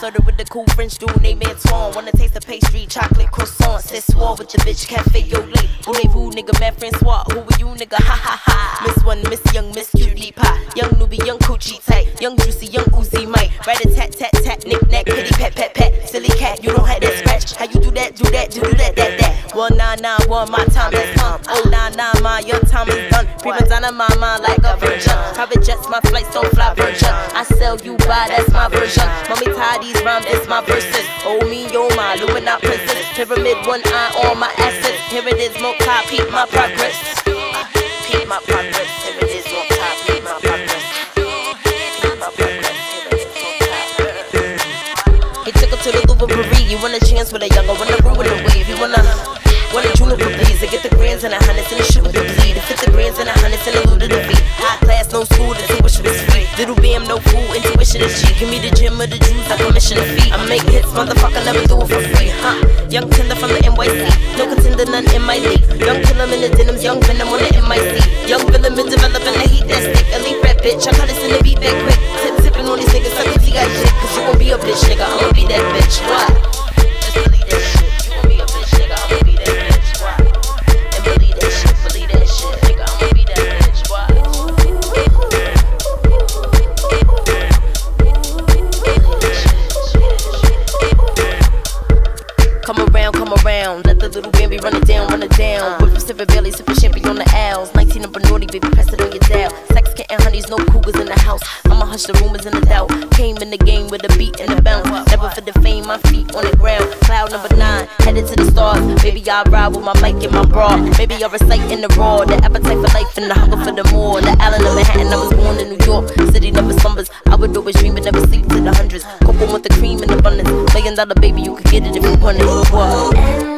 flirted with the cool French dude named Antoine. Wanna taste the pastry, chocolate croissant. Said swore with the bitch, cafe au lait. Voulez-vous, nigga, man, Francois. Who are you, nigga? Ha ha ha. Miss one, Miss Young, Miss Cutie Pie. Young newbie, young coochie tight. Young juicy, young Uzi Mike. Right a tat tat tat, knick knack, kitty pat pat pat. Silly cat, you don't have that scratch. How you do that, do that, do that, that. 1991, my time has come. 099, my your time is done. Prima donna, my mind like a virgin. Private jets, my flights don't fly virgin. I sell you by, that's my version. Mommy tie these rhymes, it's my verses. Oh me, yo my, Illuminati princess. Pyramid, one eye on my assets. Here it is, multi, peep my progress. Peep my progress. Here it is, multi, peep my progress. Peep my progress. Here it is, multi. He took her to the Louvre Paris. You want a chance with a younger, wanna ruin the wave. You wanna juniper please. To get the grands and the hundreds and the shoot the bleed. To fit the grands and the hundreds and the loot of the beat. High class, no school, the tuition is free. Little bam, no fool, intuition is cheap. Give me the gym or the juice, I commission the fee. I make hits, motherfucker, never do it for free, huh? Young tender from the NYC, no contender, none in my league. Young killer in the denims, young venom on the MIC. Young villain been developing the heat that stick. Elite rap bitch, I call this in the beat that quick. Tipping on these niggas, suckin' T got shit. Cause you gon' be a bitch, nigga, I'ma be that bitch. What? Just believe that shit. You gon' be a bitch, nigga, I'ma be that bitch. What? And believe that shit, nigga, I'ma be that bitch. What? Come around, let the little baby run it down. Whip sippin' Bailey, sippin' champagne on the L's. 19 up a naughty, baby, press it on your dial. Sex, kitten, honeys, no cougars in the house. I'ma hush the rumors and the doubt. Came in the game with a beat and a bounce. Never for the fame, my feet on the ground. Cloud number 9, headed to the stars. Baby, I ride with my mic and my bra. Maybe I'll recite in the raw. The appetite for life and the hunger for the more. The island of Manhattan, I was born in New York. City never slumbers. I would always dream but never sleep to the hundreds. Cocoa with the cream in abundance. $1 million baby, you could get it if you want it. What?